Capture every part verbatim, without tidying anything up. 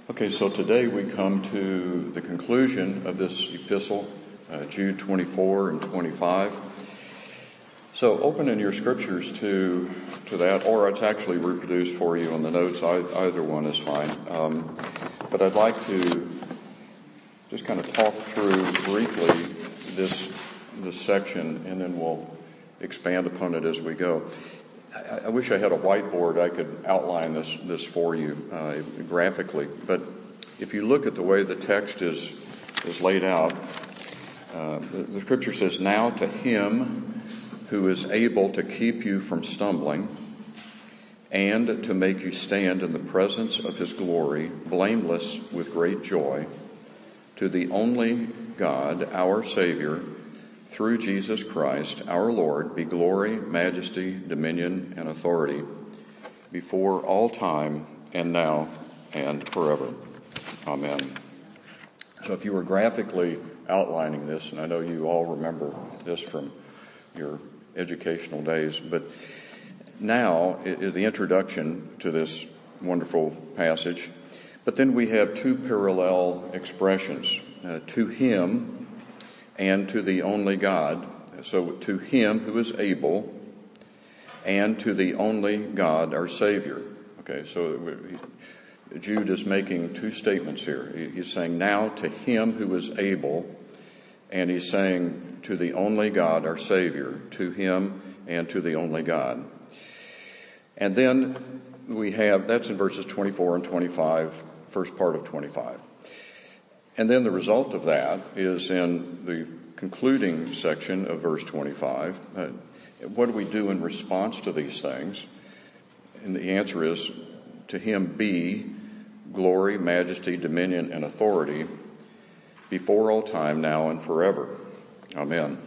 Okay, so today we come to the conclusion of this epistle, uh, Jude twenty-four and twenty-five. So open in your scriptures to to that, or it's actually reproduced for you on the notes. I, either one is fine. Um, but I'd like to just kind of talk through briefly this this section, and then we'll expand upon it as we go. I wish I had a whiteboard. I could outline this this for you uh, graphically. But if you look at the way the text is is laid out, uh, the, the scripture says, "Now to him who is able to keep you from stumbling and to make you stand in the presence of his glory, blameless with great joy, to the only God, our Savior, through Jesus Christ, our Lord, be glory, majesty, dominion, and authority before all time and now and forever. Amen." So if you were graphically outlining this, and I know you all remember this from your educational days, but now is the introduction to this wonderful passage. But then we have two parallel expressions, uh, to him and to the only God. So to him who is able and to the only God, our Savior. Okay, so Jude is making two statements here. He's saying now to him who is able, and he's saying to the only God, our Savior, to him and to the only God. And then we have, that's in verses twenty-four and twenty-five, first part of twenty-five. And then the result of that is in the concluding section of verse twenty-five. Uh, what do we do in response to these things? And the answer is, to him be glory, majesty, dominion, and authority before all time, now and forever. Amen.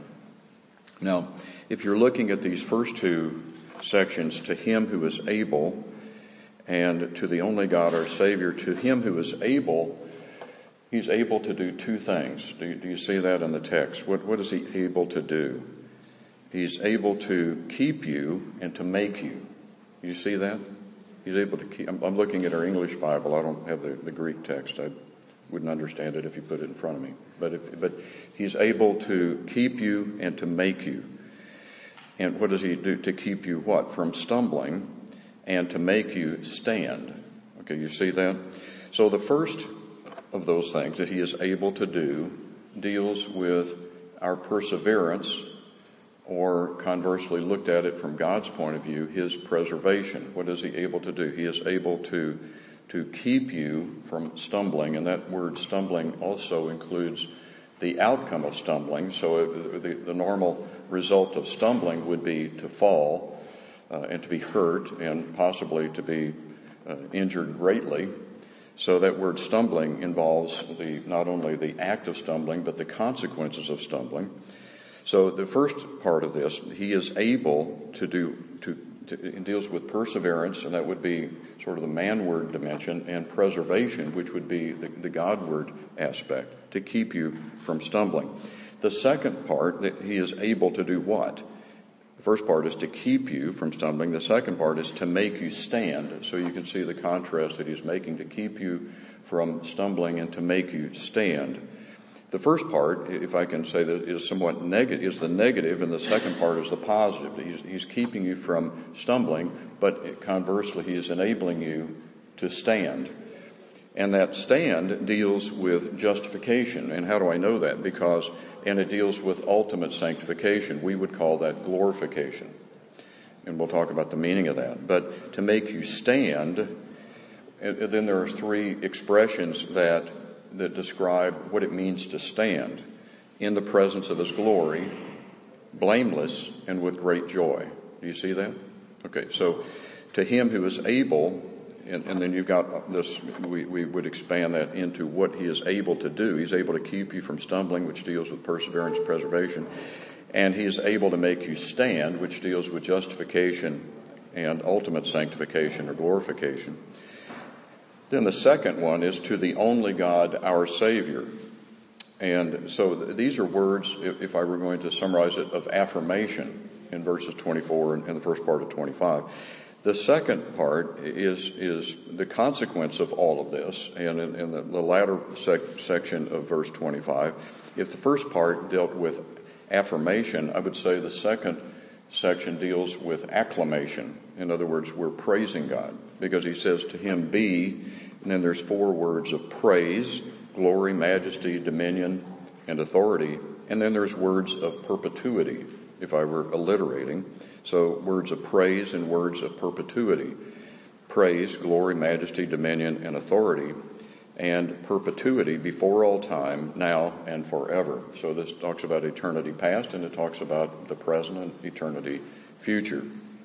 Now, if you're looking at these first two sections, to him who is able and to the only God, our Savior, to him who is able, he's able to do two things. Do you, do you see that in the text? What, what is he able to do? He's able to keep you and to make you. You see that? He's able to keep. I'm, I'm looking at our English Bible. I don't have the, the Greek text. I wouldn't understand it if you put it in front of me. But if, but he's able to keep you and to make you. And what does he do to keep you what? From stumbling and to make you stand. Okay, you see that? So the first of those things that he is able to do deals with our perseverance, or conversely looked at it from God's point of view, his preservation. What is he able to do? He is able to to keep you from stumbling, and that word stumbling also includes the outcome of stumbling. So the, the normal result of stumbling would be to fall uh, and to be hurt and possibly to be uh, injured greatly. So that word stumbling involves the not only the act of stumbling, but the consequences of stumbling. So the first part of this, he is able to do, to, to it deals with perseverance, and that would be sort of the man-word dimension, and preservation, which would be the, the God-word aspect, to keep you from stumbling. The second part, that he is able to do what? The first part is to keep you from stumbling. The second part is to make you stand. So you can see the contrast that he's making, to keep you from stumbling and to make you stand. The first part, if I can say that, is somewhat negative, is the negative, and the second part is the positive. He's, he's keeping you from stumbling, but conversely, he is enabling you to stand. And that stand deals with justification. And how do I know that? Because, and it deals with ultimate sanctification. We would call that glorification. And we'll talk about the meaning of that. But to make you stand, and then there are three expressions that that describe what it means to stand in the presence of his glory, blameless and with great joy. Do you see that? Okay, so to him who is able, and, and then you've got this, we, we would expand that into what he is able to do. He's able to keep you from stumbling, which deals with perseverance, preservation, and he is able to make you stand, which deals with justification and ultimate sanctification or glorification. Then the second one is to the only God, our Savior. And so these are words, if I were going to summarize it, of affirmation in verses twenty-four and the first part of twenty-five. The second part is is the consequence of all of this, and in, in the, the latter sec- section of verse twenty-five, if the first part dealt with affirmation, I would say the second section deals with acclamation. In other words, we're praising God, because he says to him be, and then there's four words of praise: glory, majesty, dominion, and authority. And then there's words of perpetuity, if I were alliterating. So words of praise and words of perpetuity. Praise, glory, majesty, dominion, and authority. And perpetuity, before all time, now and forever. So this talks about eternity past, and it talks about the present and eternity future.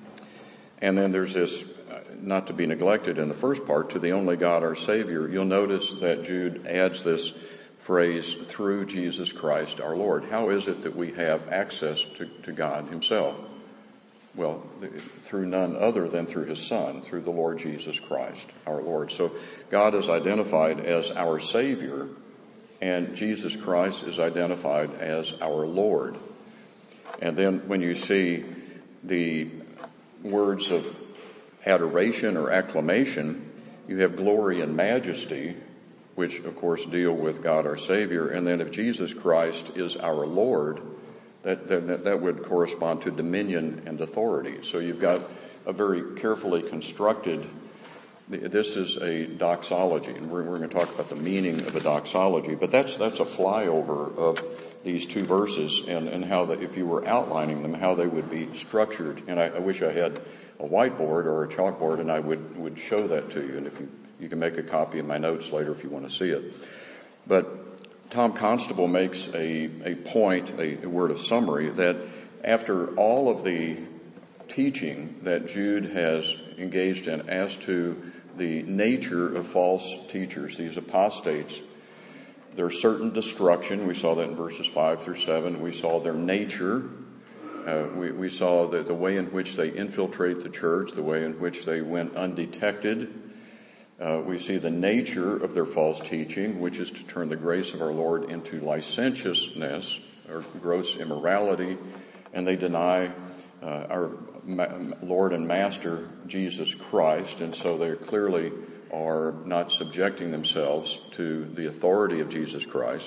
And then there's this, not to be neglected in the first part, to the only God our Savior. You'll notice that Jude adds this phrase, through Jesus Christ our Lord. How is it that we have access to, to God himself? Well, through none other than through his Son, through the Lord Jesus Christ our Lord. So God is identified as our Savior, and Jesus Christ is identified as our Lord. And then when you see the words of adoration or acclamation, you have glory and majesty, which of course deal with God our Savior. And then if Jesus Christ is our Lord, that, that, that would correspond to dominion and authority. So you've got a very carefully constructed, this is a doxology, and we're, we're going to talk about the meaning of a doxology, but that's that's a flyover of these two verses, and, and how, the, if you were outlining them, how they would be structured. And I, I wish I had a whiteboard or a chalkboard, and I would, would show that to you. And if you, you can make a copy of my notes later if you want to see it. But Tom Constable makes a, a point, a, a word of summary, that after all of the teaching that Jude has engaged in as to the nature of false teachers, these apostates, there's certain destruction. We saw that in verses five through seven. We saw their nature. Uh, we, we saw the, the way in which they infiltrate the church, the way in which they went undetected. Uh, we see the nature of their false teaching, which is to turn the grace of our Lord into licentiousness or gross immorality, and they deny uh, our Ma- Lord and Master, Jesus Christ, and so they clearly are not subjecting themselves to the authority of Jesus Christ.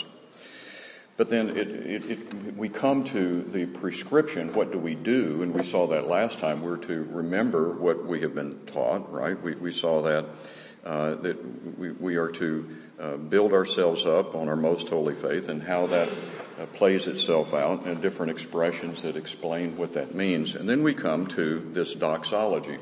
But then it, it, it, we come to the prescription. What do we do? And we saw that last time. We're to remember what we have been taught, right? We, we saw that uh, that we, we are to uh, build ourselves up on our most holy faith, and how that uh, plays itself out, and different expressions that explain what that means. And then we come to this doxology.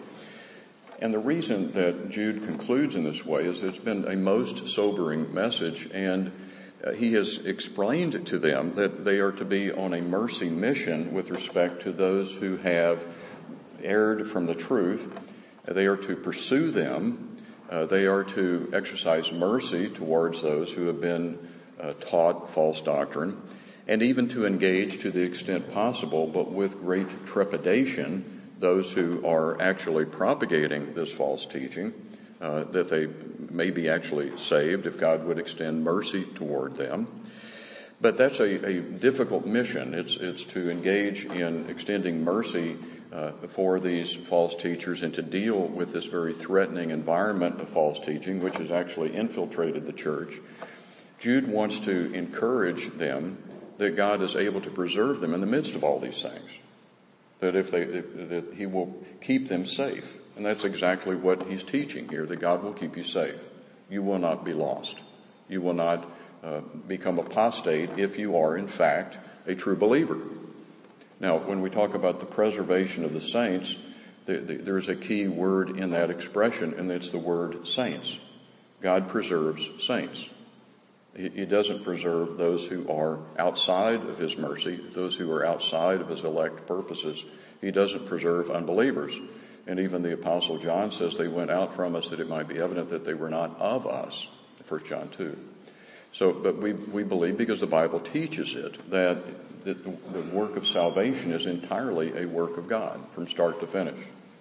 And the reason that Jude concludes in this way is it's been a most sobering message, and uh, he has explained to them that they are to be on a mercy mission with respect to those who have erred from the truth. Uh, they are to pursue them. Uh, they are to exercise mercy towards those who have been uh, taught false doctrine, and even to engage to the extent possible, but with great trepidation, those who are actually propagating this false teaching, uh, that they may be actually saved if God would extend mercy toward them. But that's a, a difficult mission. It's, it's to engage in extending mercy uh, for these false teachers, and to deal with this very threatening environment of false teaching, which has actually infiltrated the church. Jude wants to encourage them that God is able to preserve them in the midst of all these things. That if they, if, that he will keep them safe. And that's exactly what he's teaching here, that God will keep you safe. You will not be lost. You will not uh, become apostate if you are, in fact, a true believer. Now, when we talk about the preservation of the saints, the, the, there's a key word in that expression, and it's the word saints. God preserves saints. He, he doesn't preserve those who are outside of his mercy, those who are outside of his elect purposes. He doesn't preserve unbelievers. And even the Apostle John says they went out from us that it might be evident that they were not of us, First John two. So, but we, we believe, because the Bible teaches it, that the, the work of salvation is entirely a work of God from start to finish.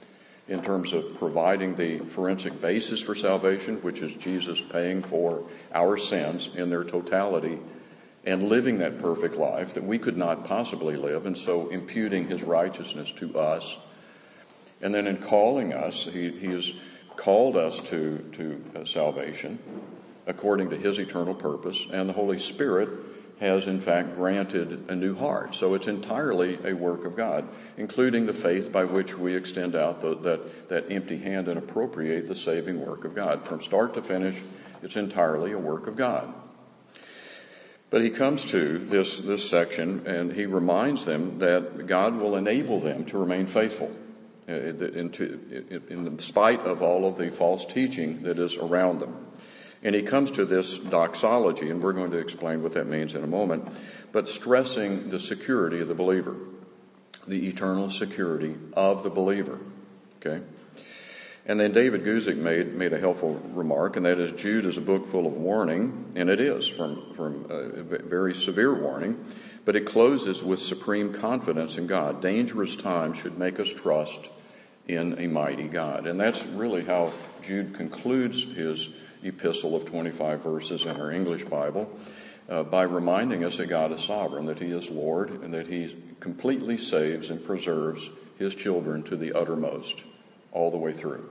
In terms of providing the forensic basis for salvation, which is Jesus paying for our sins in their totality and living that perfect life that we could not possibly live, and so imputing his righteousness to us. And then in calling us, he, he has called us to, to uh, salvation according to his eternal purpose, and the Holy Spirit has in fact granted a new heart. So it's entirely a work of God, including the faith by which we extend out the, that, that empty hand and appropriate the saving work of God. From start to finish, it's entirely a work of God. But he comes to this, this section and he reminds them that God will enable them to remain faithful in, in spite of all of the false teaching that is around them. And he comes to this doxology, and we're going to explain what that means in a moment, but stressing the security of the believer, the eternal security of the believer. Okay? And then David Guzik made, made a helpful remark, and that is Jude is a book full of warning, and it is, from, from a very severe warning, but it closes with supreme confidence in God. Dangerous times should make us trust in a mighty God. And that's really how Jude concludes his epistle of twenty-five verses in our English Bible, uh, by reminding us that God is sovereign, that he is Lord, and that he completely saves and preserves his children to the uttermost, all the way through.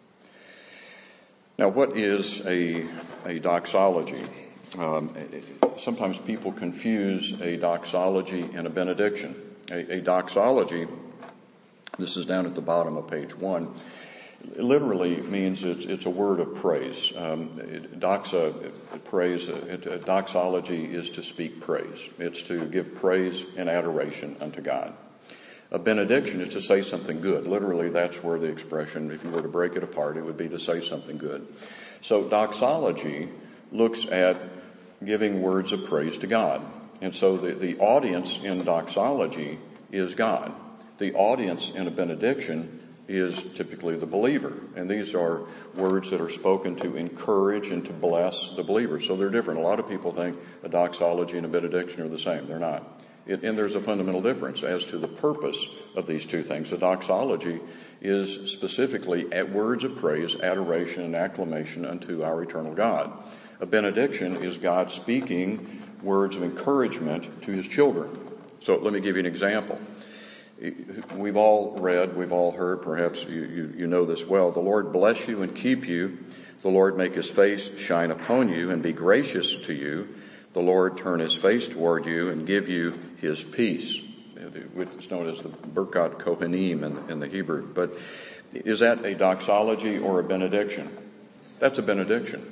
Now, what is a, a doxology? Um, sometimes people confuse a doxology and a benediction. A, a doxology, this is down at the bottom of page one, it literally means it's, it's a word of praise. Um, it, doxa, praise, it, doxology is to speak praise. It's to give praise and adoration unto God. A benediction is to say something good. Literally, that's where the expression, if you were to break it apart, it would be to say something good. So doxology looks at giving words of praise to God. And so the, the audience in doxology is God. The audience in a benediction is typically the believer. And these are words that are spoken to encourage and to bless the believer. So they're different. A lot of people think a doxology and a benediction are the same. They're not. It, and there's a fundamental difference as to the purpose of these two things. A doxology is specifically at words of praise, adoration, and acclamation unto our eternal God. A benediction is God speaking words of encouragement to his children. So let me give you an example. We've all read, we've all heard, perhaps you, you, you know this well. The Lord bless you and keep you. The Lord make his face shine upon you and be gracious to you. The Lord turn his face toward you and give you his peace. It's known as the Birkat Kohanim in, in the Hebrew. But is that a doxology or a benediction? That's a benediction.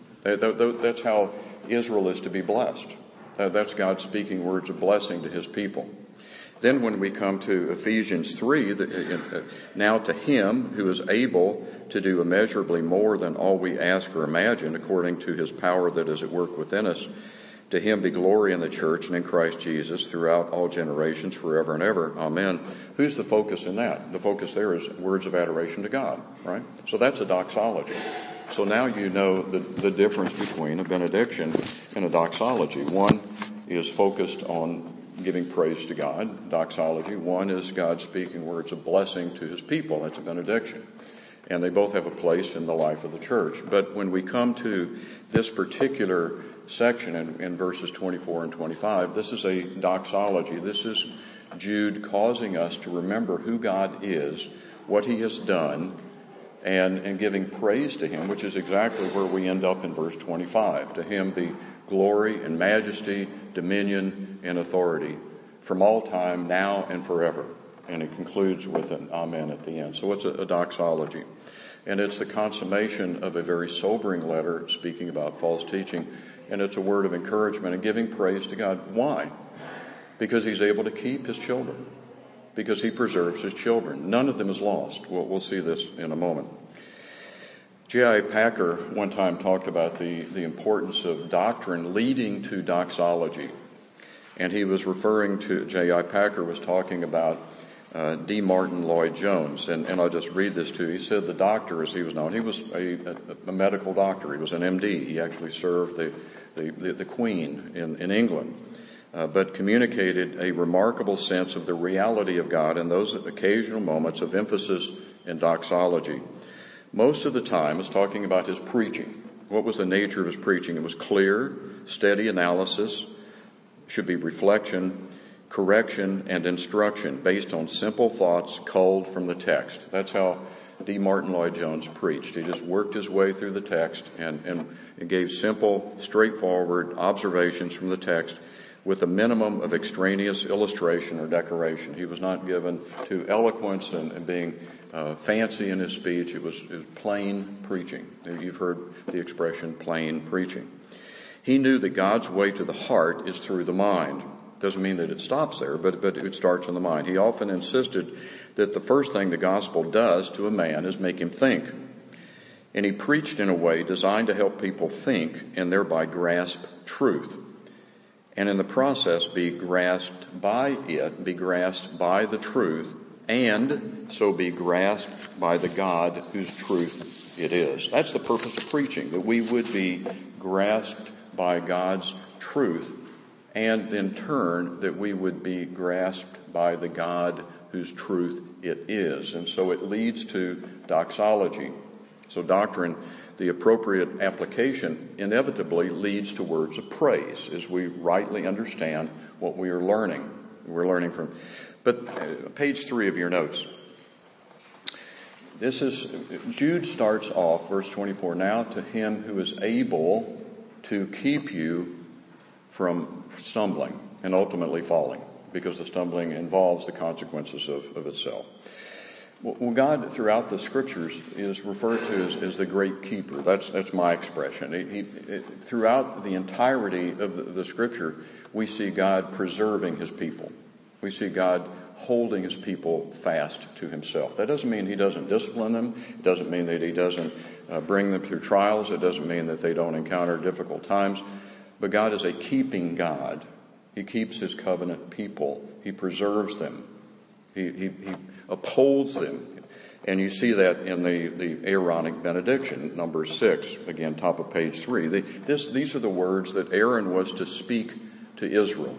That's how Israel is to be blessed. That's God speaking words of blessing to his people. Then when we come to Ephesians three, now to him who is able to do immeasurably more than all we ask or imagine, according to his power that is at work within us, to him be glory in the church and in Christ Jesus throughout all generations, forever and ever. Amen. Who's the focus in that? The focus there is words of adoration to God, right? So that's a doxology. So now you know the, the difference between a benediction and a doxology. One is focused on giving praise to God, doxology. One is God speaking words of blessing to his people. That's a benediction. And they both have a place in the life of the church. But when we come to this particular section in, in verses twenty-four and twenty-five, this is a doxology. This is Jude causing us to remember who God is, what he has done, and, and giving praise to him, which is exactly where we end up in verse twenty-five. To him be glory and majesty, dominion and authority from all time, now and forever. And it concludes with an amen at the end. So it's a, a doxology. And it's the consummation of a very sobering letter speaking about false teaching. And it's a word of encouragement and giving praise to God. Why? Because he's able to keep his children. Because he preserves his children. None of them is lost. We'll, we'll see this in a moment. J I Packer one time talked about the, the importance of doctrine leading to doxology. And he was referring to, J I Packer was talking about uh, D. Martin Lloyd-Jones. And, and I'll just read this to you. He said the doctor, as he was known, he was a, a, a medical doctor. He was an M D. He actually served the, the, the, the Queen in, in England. Uh, but communicated a remarkable sense of the reality of God in those occasional moments of emphasis in doxology. Most of the time, it's talking about his preaching. What was the nature of his preaching? It was clear, steady analysis, should be reflection, correction, and instruction based on simple thoughts culled from the text. That's how D. Martin Lloyd-Jones preached. He just worked his way through the text and, and, and gave simple, straightforward observations from the text with a minimum of extraneous illustration or decoration. He was not given to eloquence and, and being uh, fancy in his speech. It was, it was plain preaching. You've heard the expression plain preaching. He knew that God's way to the heart is through the mind. Doesn't mean that it stops there, but, but it starts in the mind. He often insisted that the first thing the gospel does to a man is make him think. And he preached in a way designed to help people think and thereby grasp truth. And in the process be grasped by it, be grasped by the truth, and so be grasped by the God whose truth it is. That's the purpose of preaching, that we would be grasped by God's truth, and in turn that we would be grasped by the God whose truth it is. And so it leads to doxology. So doctrine, the appropriate application, inevitably leads to words of praise as we rightly understand what we are learning. We're learning from. But uh, page three of your notes. This is, Jude starts off, verse twenty-four, now to him who is able to keep you from stumbling and ultimately falling, because the stumbling involves the consequences of, of itself. Well, God, throughout the Scriptures, is referred to as, as the great keeper. That's that's my expression. He, he, it, throughout the entirety of the, the Scripture, we see God preserving His people. We see God holding His people fast to Himself. That doesn't mean He doesn't discipline them. It doesn't mean that He doesn't uh, bring them through trials. It doesn't mean that they don't encounter difficult times. But God is a keeping God. He keeps His covenant people. He preserves them. He, he, he upholds them. And you see that in the, the Aaronic benediction, number six, again, top of page three. The, this, these are the words that Aaron was to speak to Israel.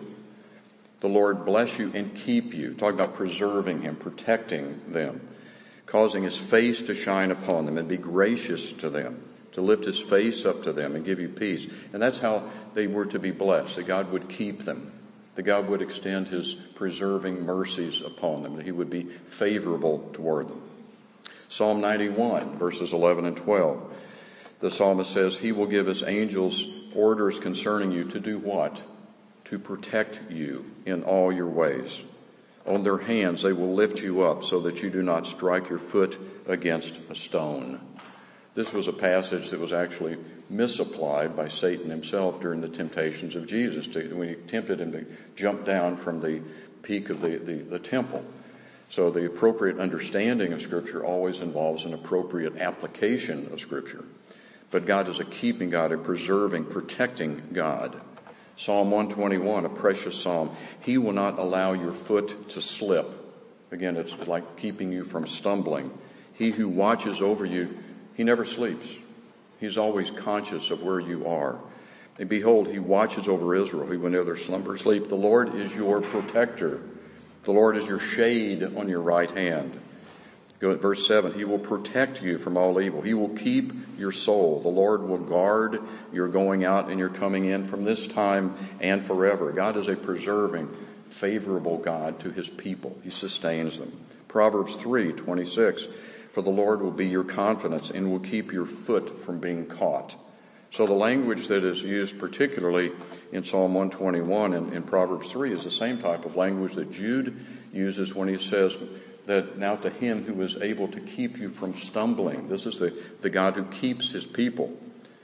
The Lord bless you and keep you. Talking about preserving him, protecting them, causing his face to shine upon them and be gracious to them, to lift his face up to them and give you peace. And that's how they were to be blessed, that God would keep them, that God would extend his preserving mercies upon them, that he would be favorable toward them. Psalm ninety-one, verses eleven and twelve. The psalmist says, he will give his angels orders concerning you to do what? To protect you in all your ways. On their hands they will lift you up so that you do not strike your foot against a stone. This was a passage that was actually misapplied by Satan himself during the temptations of Jesus, to, when he tempted him to jump down from the peak of the, the, the temple. So the appropriate understanding of Scripture always involves an appropriate application of Scripture. But God is a keeping God, a preserving, protecting God. Psalm one twenty-one, a precious psalm. He will not allow your foot to slip. Again, it's like keeping you from stumbling. He who watches over you, he never sleeps. He's always conscious of where you are. And behold, he watches over Israel. He will neither slumber or sleep. The Lord is your protector. The Lord is your shade on your right hand. Go at verse seven. He will protect you from all evil. He will keep your soul. The Lord will guard your going out and your coming in from this time and forever. God is a preserving, favorable God to his people. He sustains them. Proverbs three twenty-six. For the Lord will be your confidence and will keep your foot from being caught. So the language that is used particularly in Psalm one twenty-one and in Proverbs three is the same type of language that Jude uses when he says that now to him who is able to keep you from stumbling. This is the, the God who keeps his people.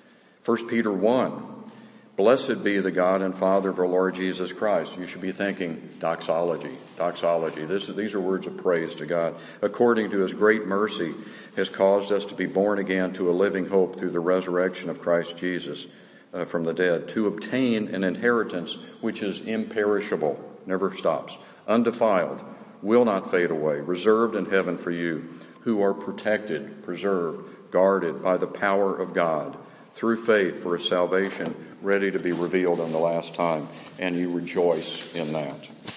First Peter one. Blessed be the God and Father of our Lord Jesus Christ. You should be thinking doxology, doxology. This is, these are words of praise to God. According to his great mercy, has caused us to be born again to a living hope through the resurrection of Christ Jesus uh, from the dead, to obtain an inheritance which is imperishable, never stops, undefiled, will not fade away, reserved in heaven for you, who are protected, preserved, guarded by the power of God, through faith for a salvation ready to be revealed in the last time, and you rejoice in that.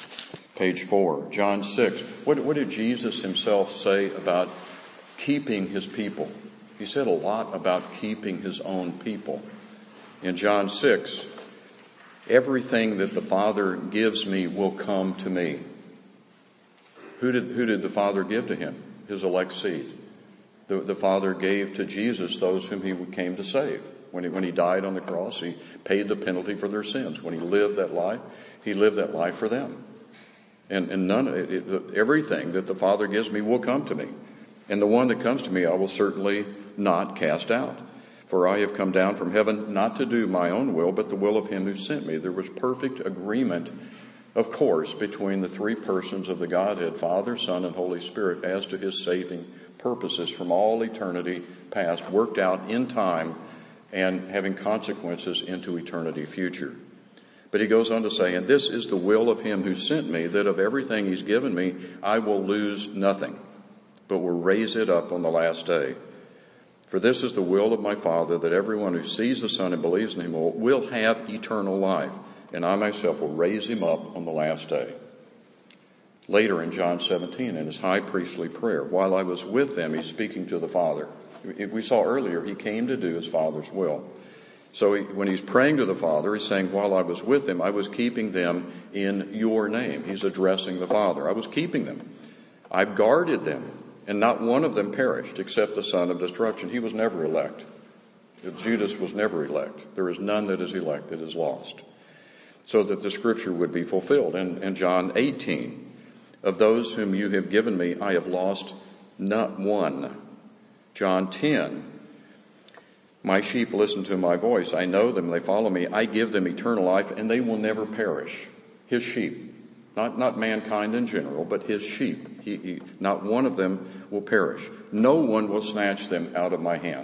Page four, John six. What, what did Jesus himself say about keeping his people? He said a lot about keeping his own people. In John six, Everything that the Father gives me will come to me. Who did, who did the Father give to him? His elect seed. The, the Father gave to Jesus those whom he came to save. When he, when he died on the cross, he paid the penalty for their sins. When he lived that life, he lived that life for them. And, and none, it, it, everything that the Father gives me will come to me. And the one that comes to me, I will certainly not cast out. For I have come down from heaven not to do my own will, but the will of him who sent me. There was perfect agreement, of course, between the three persons of the Godhead, Father, Son, and Holy Spirit, as to his saving purposes from all eternity past, worked out in time and having consequences into eternity future. But he goes on to say, and this is the will of him who sent me, that of everything he's given me, I will lose nothing, but will raise it up on the last day. For this is the will of my Father, that everyone who sees the Son and believes in him will, will have eternal life, and I myself will raise him up on the last day. Later in John seventeen, in his high priestly prayer, while I was with them, he's speaking to the Father. We saw earlier, he came to do his Father's will. So he, when he's praying to the Father, he's saying, while I was with them, I was keeping them in your name. He's addressing the Father. I was keeping them. I've guarded them, and not one of them perished except the son of destruction. He was never elect. Judas was never elect. There is none that is elect that is lost. So that the scripture would be fulfilled. And in John eighteen, of those whom you have given me, I have lost not one. John ten, my sheep listen to my voice. I know them, they follow me. I give them eternal life, and they will never perish. His sheep, not, not mankind in general, but his sheep. He, he, not one of them will perish. No one will snatch them out of my hand.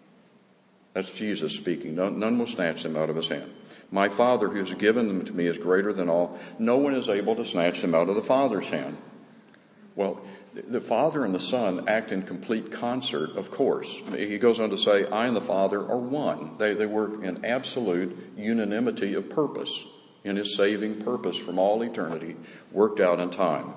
That's Jesus speaking. None, none will snatch them out of his hand. My Father who has given them to me is greater than all. No one is able to snatch them out of the Father's hand. Well, the Father and the Son act in complete concert, of course. He goes on to say, I and the Father are one. They, they work in absolute unanimity of purpose in his saving purpose from all eternity, worked out in time.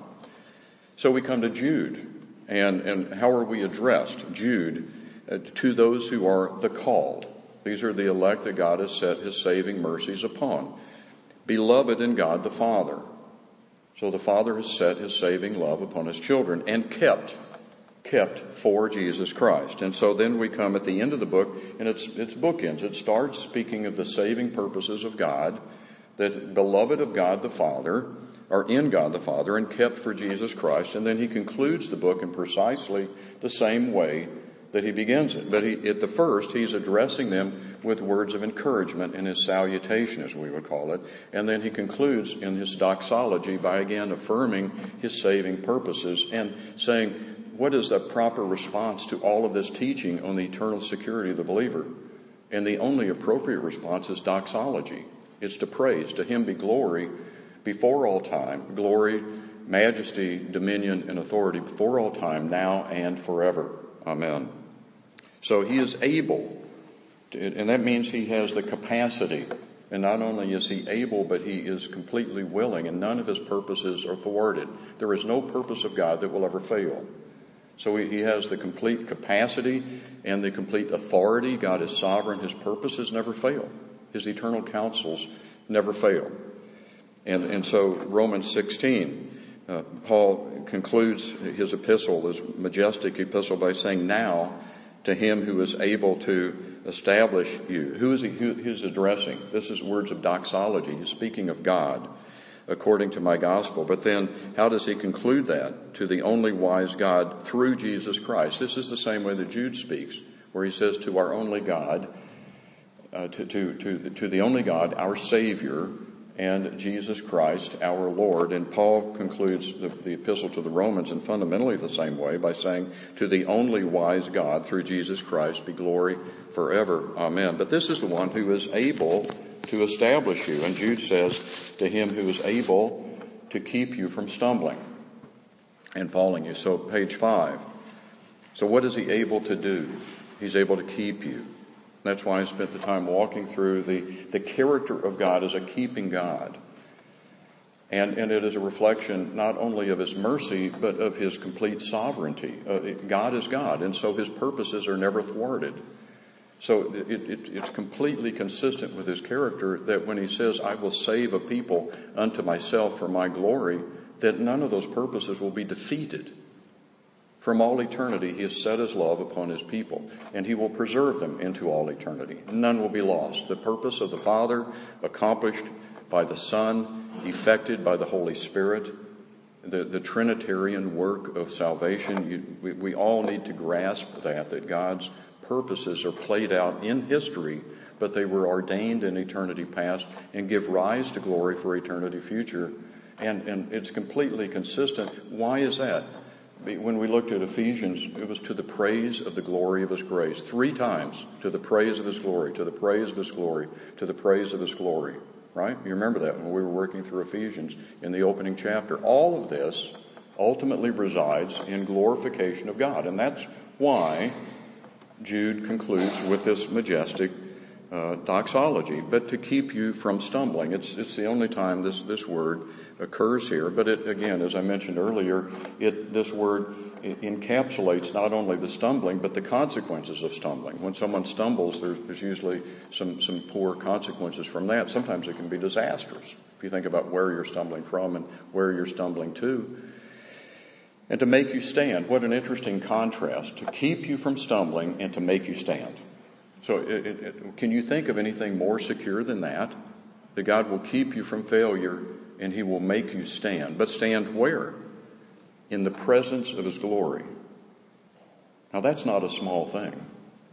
So we come to Jude. And, and how are we addressed? Jude, uh, to those who are the called. These are the elect that God has set his saving mercies upon. Beloved in God the Father. So the Father has set his saving love upon his children and kept, kept for Jesus Christ. And so then we come at the end of the book, and it's, it's bookends. It starts speaking of the saving purposes of God, that beloved of God the Father, are in God the Father, and kept for Jesus Christ. And then he concludes the book in precisely the same way that he begins it. But he, at the first, he's addressing them with words of encouragement in his salutation, as we would call it. And then he concludes in his doxology by again affirming his saving purposes and saying, what is the proper response to all of this teaching on the eternal security of the believer? And the only appropriate response is doxology. It's to praise. To him be glory before all time, glory, majesty, dominion, and authority before all time, now and forever. Amen. So he is able, to, and that means he has the capacity. And not only is he able, but he is completely willing, and none of his purposes are thwarted. There is no purpose of God that will ever fail. So he, he has the complete capacity and the complete authority. God is sovereign. His purposes never fail. His eternal counsels never fail. And, and so Romans sixteen, uh, Paul concludes his epistle, his majestic epistle, by saying, now to him who is able to establish you. Who is he who, who's addressing? This is words of doxology. He's speaking of God according to my gospel. But then how does he conclude that? To the only wise God through Jesus Christ. This is the same way that Jude speaks, where he says to our only God, uh, to, to, to, the, to the only God, our Savior, and Jesus Christ, our Lord. And Paul concludes the, the epistle to the Romans in fundamentally the same way by saying, to the only wise God through Jesus Christ be glory forever. Amen. But this is the one who is able to establish you. And Jude says, to him who is able to keep you from stumbling and falling you. So page five. So what is he able to do? He's able to keep you. That's why I spent the time walking through the, the character of God as a keeping God. And, and it is a reflection not only of his mercy, but of his complete sovereignty. Uh, God is God, and so his purposes are never thwarted. So it, it, it's completely consistent with his character that when he says, I will save a people unto myself for my glory, that none of those purposes will be defeated. From all eternity, he has set his love upon his people, and he will preserve them into all eternity. None will be lost. The purpose of the Father, accomplished by the Son, effected by the Holy Spirit, the, the Trinitarian work of salvation, you, we, we all need to grasp that, that God's purposes are played out in history, but they were ordained in eternity past and give rise to glory for eternity future. And, and it's completely consistent. Why is that? When we looked at Ephesians, it was to the praise of the glory of his grace. Three times, to the praise of his glory, to the praise of his glory, to the praise of his glory. Right? You remember that when we were working through Ephesians in the opening chapter. All of this ultimately resides in glorification of God. And that's why Jude concludes with this majestic uh, doxology. But to keep you from stumbling. It's, it's the only time this, this word occurs here, but it, again, as I mentioned earlier, it, this word encapsulates not only the stumbling, but the consequences of stumbling. When someone stumbles, there's, there's usually some, some poor consequences from that. Sometimes it can be disastrous, if you think about where you're stumbling from and where you're stumbling to. And to make you stand, what an interesting contrast, to keep you from stumbling and to make you stand. So it, it, it, can you think of anything more secure than that? That God will keep you from failure and he will make you stand. But stand where? In the presence of his glory. Now that's not a small thing.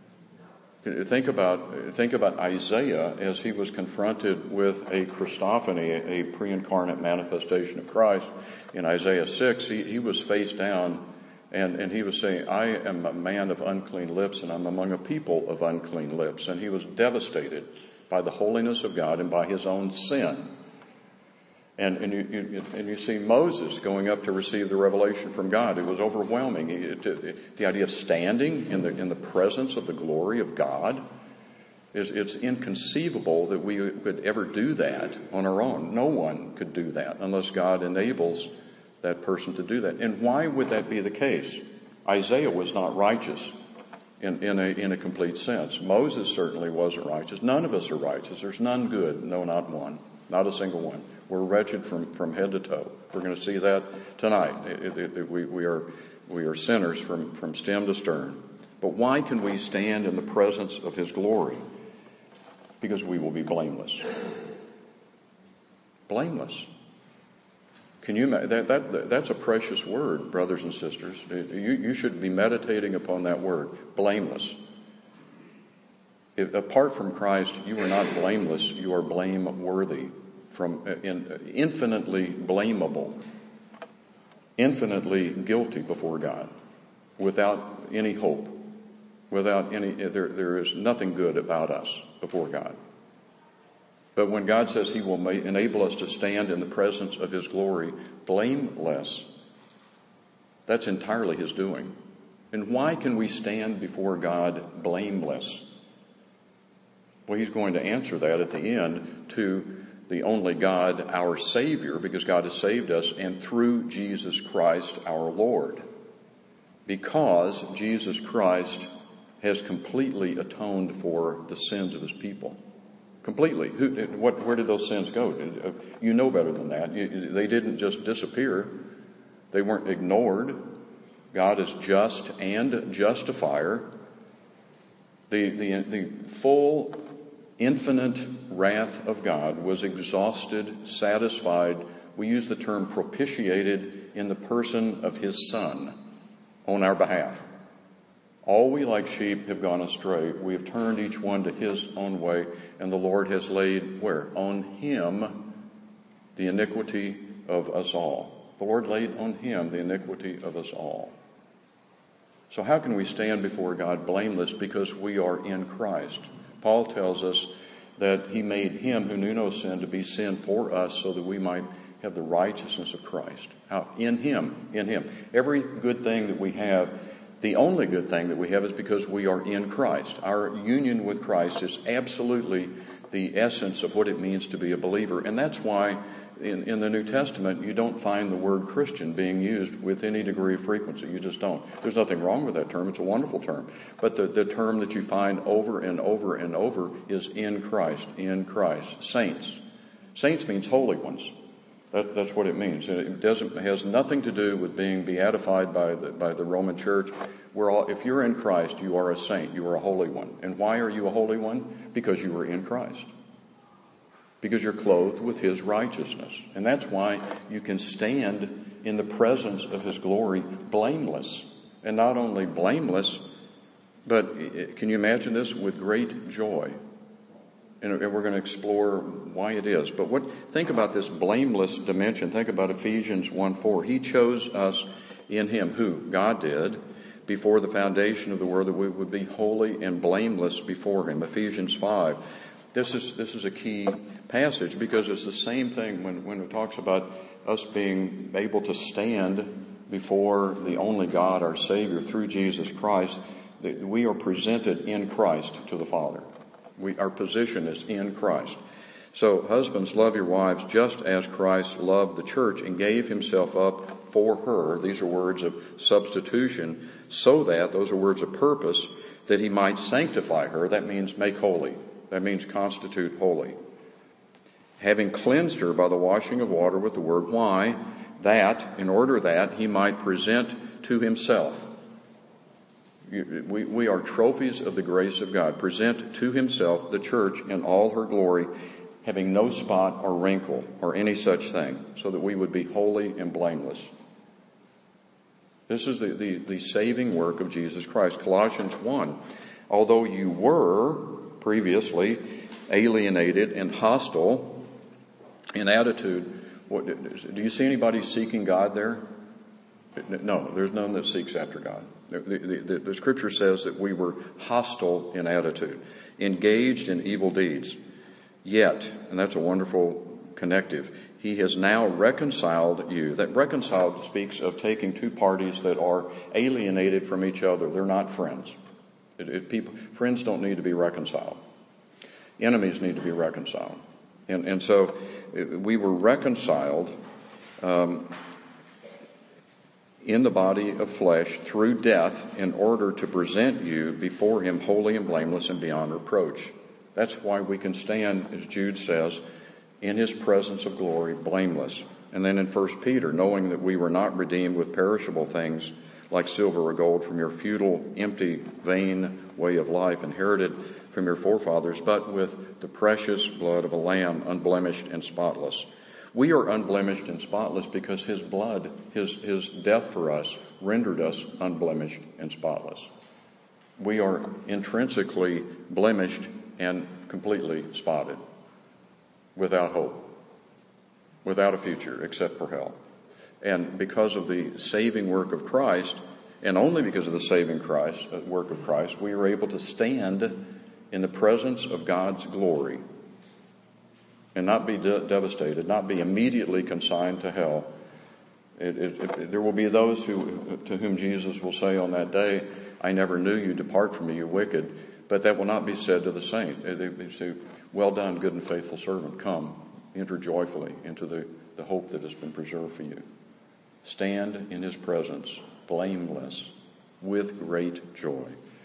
Think about, think about Isaiah as he was confronted with a Christophany, a pre-incarnate manifestation of Christ. In Isaiah six, he, he was face down and, and he was saying, I am a man of unclean lips and I'm among a people of unclean lips. And he was devastated by the holiness of God and by his own sin. And, and, you, you, and you see Moses going up to receive the revelation from God. It was overwhelming. He, it, the idea of standing in the, in the presence of the glory of God, is it's inconceivable that we could ever do that on our own. No one could do that unless God enables that person to do that. And why would that be the case? Isaiah was not righteous in, in, a, in a complete sense. Moses certainly wasn't righteous. None of us are righteous. There's none good. No, not one. Not a single one. We're wretched from, from head to toe. We're going to see that tonight. It, it, it, we, we are we are sinners from, from stem to stern. But why can we stand in the presence of his glory? Because we will be blameless. Blameless. Can you that that that's a precious word, brothers and sisters. You you should be meditating upon that word, blameless. If, apart from Christ, you are not blameless. You are blameworthy. From in, infinitely blamable, infinitely guilty before God, without any hope, without any, there, there is nothing good about us before God. But when God says he will ma- enable us to stand in the presence of his glory blameless, that's entirely his doing. And why can we stand before God blameless? Well, he's going to answer that at the end to the only God, our Savior, because God has saved us, and through Jesus Christ, our Lord. Because Jesus Christ has completely atoned for the sins of his people. Completely. Who, what, where did those sins go? You know better than that. They didn't just disappear. They weren't ignored. God is just and justifier. The, the, the full infinite wrath of God was exhausted, satisfied. We use the term propitiated in the person of his Son on our behalf. All we like sheep have gone astray. We have turned each one to his own way, and the Lord has laid where? On him the iniquity of us all. The Lord laid on him the iniquity of us all. So how can we stand before God blameless? Because we are in Christ. Paul tells us that he made him who knew no sin to be sin for us so that we might have the righteousness of Christ. How? In him, in him. Every good thing that we have, the only good thing that we have is because we are in Christ. Our union with Christ is absolutely the essence of what it means to be a believer. And that's why in, in the New Testament, you don't find the word Christian being used with any degree of frequency. You just don't. There's nothing wrong with that term. It's a wonderful term. But the, the term that you find over and over and over is in Christ, in Christ. Saints. Saints means holy ones. That, that's what it means. It doesn't it has nothing to do with being beatified by the, by the Roman Church. We're all, if you're in Christ, you are a saint. You are a holy one. And why are you a holy one? Because you are in Christ. Because you're clothed with his righteousness. And that's why you can stand in the presence of his glory blameless. And not only blameless, but can you imagine this? With great joy. And we're going to explore why it is. But what? Think about this blameless dimension. Think about Ephesians one four. He chose us in him. Who? God did. Before the foundation of the world, that we would be holy and blameless before him. Ephesians five. This is this is a key passage because it's the same thing when, when it talks about us being able to stand before the only God, our Savior, through Jesus Christ. That we are presented in Christ to the Father. We, our position is in Christ. So, husbands, love your wives just as Christ loved the church and gave himself up for her. These are words of substitution, so that, those are words of purpose, that he might sanctify her. That means make holy. That means constitute holy. Having cleansed her by the washing of water with the word. Why? That, in order that he might present to himself. We, we are trophies of the grace of God. Present to himself the church in all her glory, having no spot or wrinkle or any such thing, so that we would be holy and blameless. This is the, the, the saving work of Jesus Christ. Colossians one. Although you were previously alienated and hostile in attitude, what, do you see anybody seeking God there? No, there's none that seeks after God. The, the, the, the scripture says that we were hostile in attitude, engaged in evil deeds. Yet, and that's a wonderful connective, he has now reconciled you. That reconciled speaks of taking two parties that are alienated from each other. They're not friends. It, it, people, friends don't need to be reconciled. Enemies need to be reconciled. And, and so we were reconciled um, in the body of flesh through death in order to present you before him holy and blameless and beyond reproach. That's why we can stand, as Jude says, in his presence of glory, blameless. And then in First Peter, knowing that we were not redeemed with perishable things like silver or gold from your futile, empty, vain way of life inherited from your forefathers, but with the precious blood of a lamb, unblemished and spotless. We are unblemished and spotless because his blood, his, his death for us, rendered us unblemished and spotless. We are intrinsically blemished and completely spotted, without hope, without a future except for hell. And because of the saving work of Christ, and only because of the saving Christ, uh, work of Christ, we are able to stand in the presence of God's glory and not be de- devastated, not be immediately consigned to hell. It, it, it, there will be those who, to whom Jesus will say on that day, I never knew you, depart from me, you wicked. But that will not be said to the saint. They, they say, well done, good and faithful servant, come, enter joyfully into the, the hope that has been preserved for you. Stand in his presence, blameless, with great joy.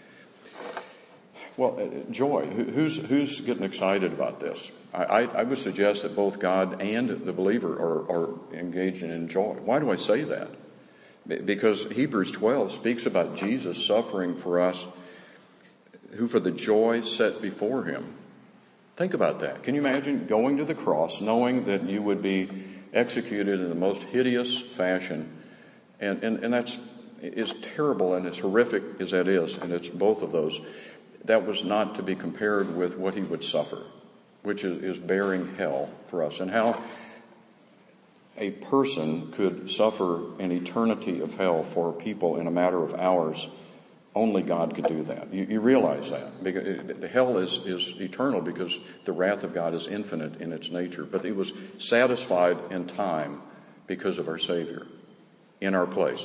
Well, uh, joy. Who's who's getting excited about this? I, I, I would suggest that both God and the believer are, are engaged in joy. Why do I say that? Because Hebrews twelve speaks about Jesus suffering for us, who for the joy set before him. Think about that. Can you imagine going to the cross, knowing that you would be executed in the most hideous fashion? And, and, and that's as terrible and as horrific as that is, and it's both of those. That was not to be compared with what he would suffer, which is, is bearing hell for us. And how a person could suffer an eternity of hell for people in a matter of hours, only God could do that. You, you realize that. Because the hell is, is eternal because the wrath of God is infinite in its nature. But it was satisfied in time because of our Savior in our place.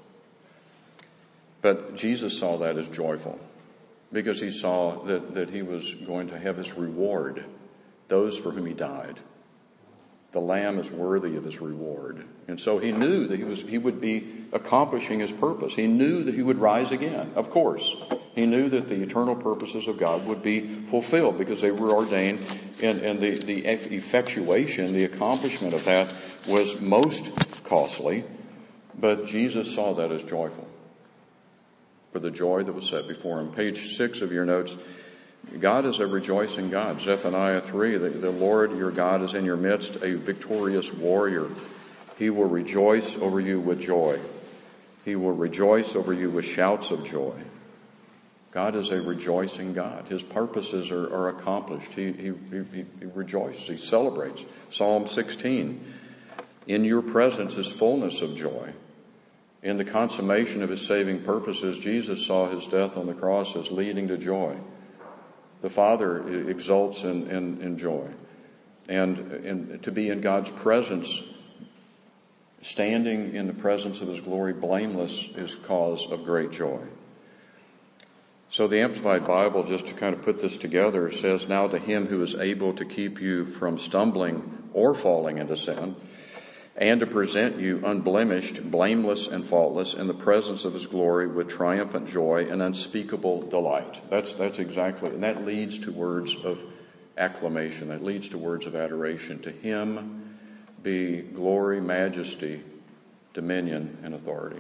But Jesus saw that as joyful because he saw that, that he was going to have his reward, those for whom he died. the Lamb is worthy of his reward. And so he knew that he was he would be accomplishing his purpose. He knew that he would rise again, of course. He knew that the eternal purposes of God would be fulfilled because they were ordained, and, and the, the effectuation, the accomplishment of that was most costly. But Jesus saw that as joyful, for the joy that was set before him. Page six of your notes, God is a rejoicing God. Zephaniah three, the, the Lord your God is in your midst, a victorious warrior. He will rejoice over you with joy. He will rejoice over you with shouts of joy. God is a rejoicing God. His purposes are, are accomplished. He, he, he, he rejoices. He celebrates. Psalm sixteen, in your presence is fullness of joy. In the consummation of his saving purposes, Jesus saw his death on the cross as leading to joy. The Father exults in, in, in joy. And, and to be in God's presence, standing in the presence of his glory blameless, is cause of great joy. So the Amplified Bible, just to kind of put this together, says, now to him who is able to keep you from stumbling or falling into sin, and to present you unblemished, blameless, and faultless in the presence of his glory with triumphant joy and unspeakable delight. That's, that's exactly, and that leads to words of acclamation. That leads to words of adoration. To him be glory, majesty, dominion, and authority.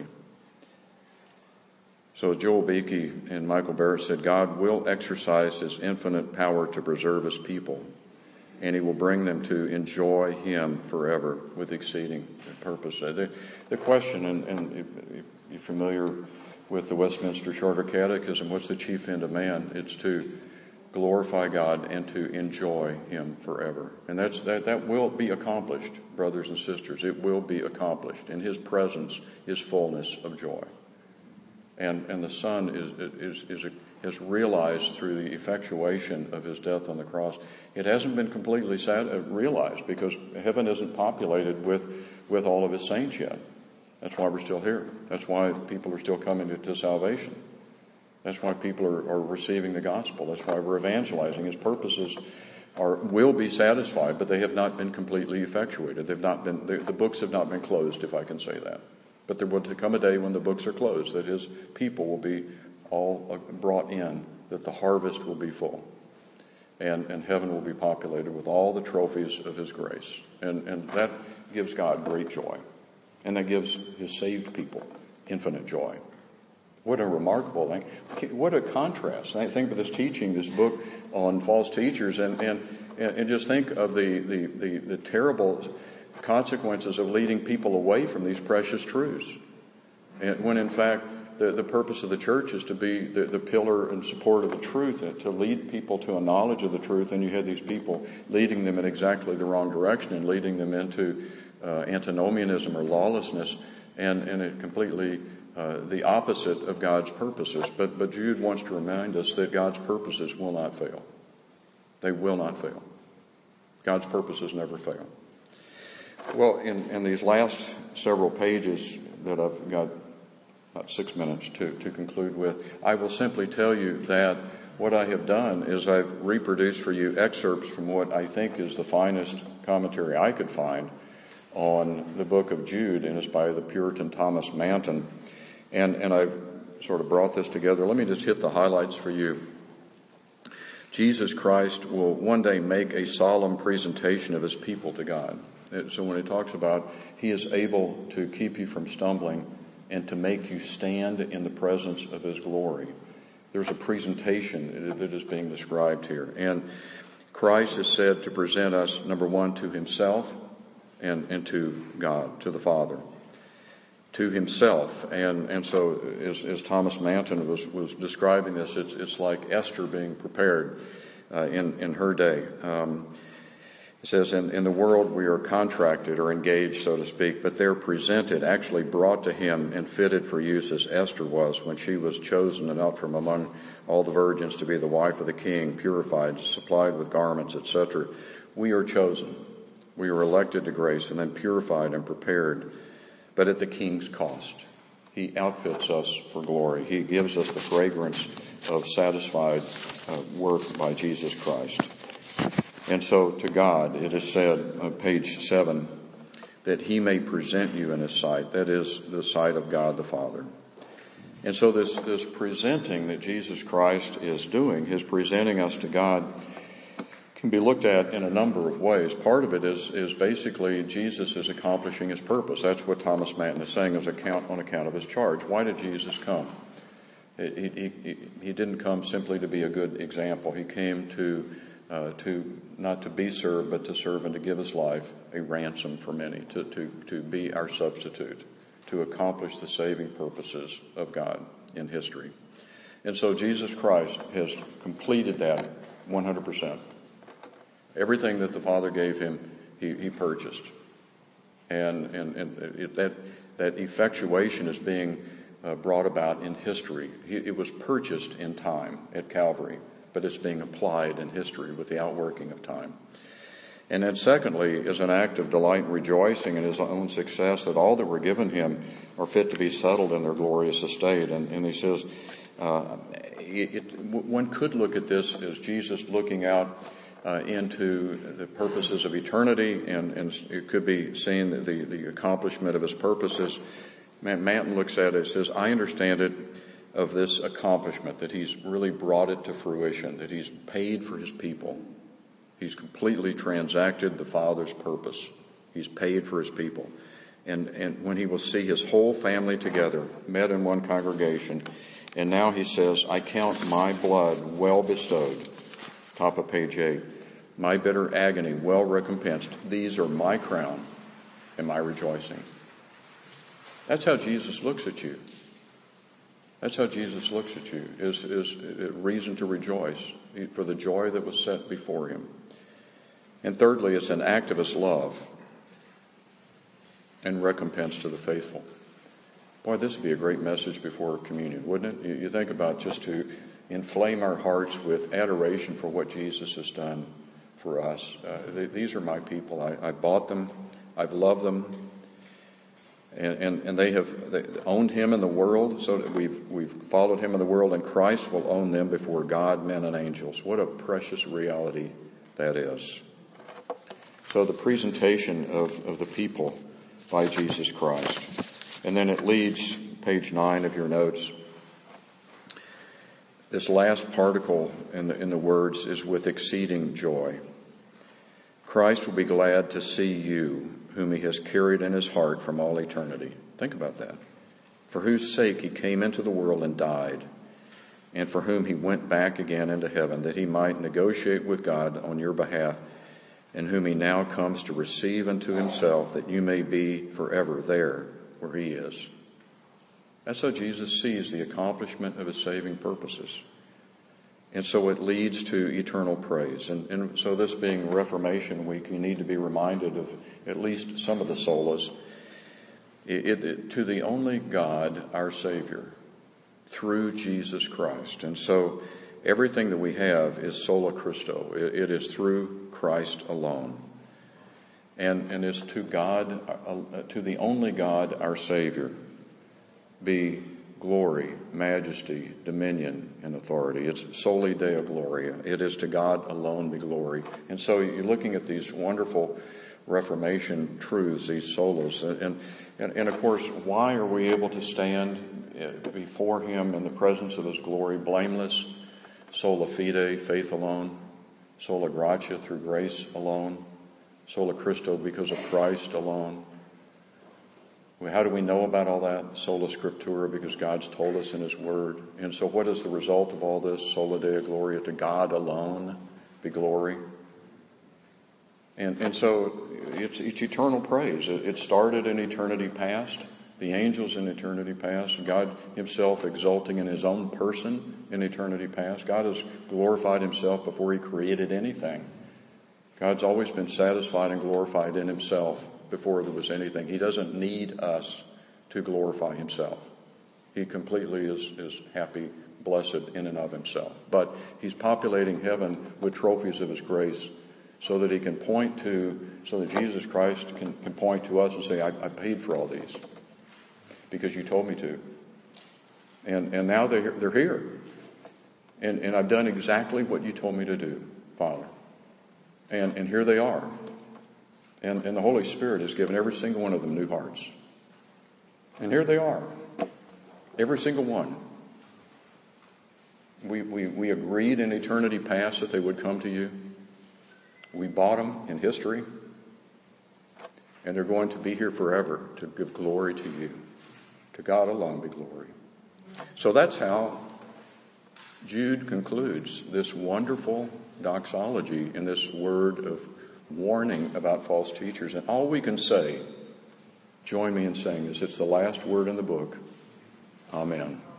So as Joel Beakey and Michael Barrett said, God will exercise his infinite power to preserve his people, and he will bring them to enjoy him forever with exceeding purpose. The, the question, and, and if, if you're familiar with the Westminster Charter Catechism, what's the chief end of man? It's to glorify God and to enjoy him forever. And that's that, that will be accomplished, brothers and sisters. It will be accomplished. In his presence is fullness of joy. And and the Son is is, is a, has realized through the effectuation of his death on the cross. It hasn't been completely sad, uh, realized because heaven isn't populated with, with all of his saints yet. That's why we're still here. That's why people are still coming to, to salvation. That's why people are, are receiving the gospel. That's why we're evangelizing. His purposes are will be satisfied, but they have not been completely effectuated. They've not been the, the books have not been closed, if I can say that. But there will come a day when the books are closed, that his people will be all brought in, that the harvest will be full, and, and heaven will be populated with all the trophies of his grace. And, and that gives God great joy. And that gives his saved people infinite joy. What a remarkable thing. What a contrast. I think of this teaching, this book on false teachers, and, and, and just think of the, the, the, the terrible consequences of leading people away from these precious truths. And when in fact the, the purpose of the church is to be the, the pillar and support of the truth, and to lead people to a knowledge of the truth, and you had these people leading them in exactly the wrong direction and leading them into uh, antinomianism or lawlessness, and, and it completely uh, the opposite of God's purposes. But, but Jude wants to remind us that God's purposes will not fail. They will not fail. God's purposes never fail. Well, in, in these last several pages that I've got about six minutes to, to conclude with, I will simply tell you that what I have done is I've reproduced for you excerpts from what I think is the finest commentary I could find on the book of Jude, and it's by the Puritan Thomas Manton. And, and I've sort of brought this together. Let me just hit the highlights for you. Jesus Christ will one day make a solemn presentation of his people to God. So when it talks about he is able to keep you from stumbling and to make you stand in the presence of his glory, there's a presentation that is being described here. And Christ is said to present us, number one, to himself and, and to God, to the Father. To himself. And, and so as, as Thomas Manton was, was describing this, it's, it's like Esther being prepared uh, in, in her day. Um, It says, in, in the world we are contracted or engaged, so to speak, but they're presented, actually brought to him and fitted for use as Esther was when she was chosen and out from among all the virgins to be the wife of the king, purified, supplied with garments, et cetera. We are chosen. We are elected to grace and then purified and prepared, but at the king's cost. He outfits us for glory. He gives us the fragrance of satisfied uh, work by Jesus Christ. And so to God, it is said on page seven, that he may present you in his sight. That is the sight of God the Father. And so this, this presenting that Jesus Christ is doing, his presenting us to God, can be looked at in a number of ways. Part of it is, is basically Jesus is accomplishing his purpose. That's what Thomas Manton is saying as account on account of his charge. Why did Jesus come? He, he, he didn't come simply to be a good example. He came to, uh, to not to be served, but to serve and to give his life a ransom for many, to, to, to be our substitute, to accomplish the saving purposes of God in history. And so Jesus Christ has completed that one hundred percent. Everything that the Father gave him, he, he purchased. And, and, and it, that, that effectuation is being uh, brought about in history. He, it was purchased in time at Calvary, but it's being applied in history with the outworking of time. And then secondly, is an act of delight and rejoicing in his own success, that all that were given him are fit to be settled in their glorious estate. And, and he says, uh, it, it, one could look at this as Jesus looking out uh, into the purposes of eternity, and, and it could be seen the, the, the accomplishment of his purposes. Manton looks at it and says, I understand it of this accomplishment, that he's really brought it to fruition, that he's paid for his people. He's completely transacted the Father's purpose. He's paid for his people. And, and when he will see his whole family together, met in one congregation, and now he says, I count my blood well bestowed, top of page eight, my bitter agony well recompensed. These are my crown and my rejoicing. That's how Jesus looks at you. That's how Jesus looks at you, is, is a reason to rejoice for the joy that was set before him. And thirdly, it's an act of his love and recompense to the faithful. Boy, this would be a great message before communion, wouldn't it? You, you think about just to inflame our hearts with adoration for what Jesus has done for us. Uh, they, these are my people. I, I bought them. I've loved them. And, and, and they have they owned him in the world, so that we've, we've followed him in the world, and Christ will own them before God, men, and angels. What a precious reality that is. So the presentation of, of the people by Jesus Christ. And then it leads, page nine of your notes, this last particle in the, in the words is with exceeding joy. Christ will be glad to see you, whom he has carried in his heart from all eternity. Think about that. For whose sake he came into the world and died, and for whom he went back again into heaven, that he might negotiate with God on your behalf, and whom he now comes to receive unto himself, that you may be forever there where he is. That's how Jesus sees the accomplishment of his saving purposes. And so it leads to eternal praise. And, and so this being Reformation Week, you need to be reminded of at least some of the solas. It, it, it, to the only God, our Savior, through Jesus Christ. And so everything that we have is sola Christo. It, it is through Christ alone. And, and it's to God, uh, to the only God, our Savior, be glory, majesty, dominion, and authority. It's soli Deo Gloria. It is to God alone be glory. And so you're looking at these wonderful Reformation truths, these solas. And, and, and of course, why are we able to stand before him in the presence of his glory, blameless? Sola fide, faith alone. Sola gratia, through grace alone. Sola Christo, because of Christ alone. How do we know about all that? Sola Scriptura, because God's told us in his word. And so what is the result of all this? Sola Deo Gloria, to God alone be glory. And, and so it's, it's eternal praise. It, it started in eternity past. The angels in eternity past. God himself exulting in his own person in eternity past. God has glorified himself before he created anything. God's always been satisfied and glorified in himself before there was anything. He doesn't need us to glorify himself. He completely is, is happy, blessed in and of himself. But he's populating heaven with trophies of his grace so that he can point to, so that Jesus Christ can, can point to us and say, I, I paid for all these because you told me to. And, and now they're, they're here. And, and I've done exactly what you told me to do, Father. And, and here they are. And, and the Holy Spirit has given every single one of them new hearts. And here they are. Every single one. We, we, we agreed in eternity past that they would come to you. We bought them in history. And they're going to be here forever to give glory to you. To God alone be glory. So that's how Jude concludes this wonderful doxology in this word of warning about false teachers. And all we can say, join me in saying this, it's the last word in the book. Amen.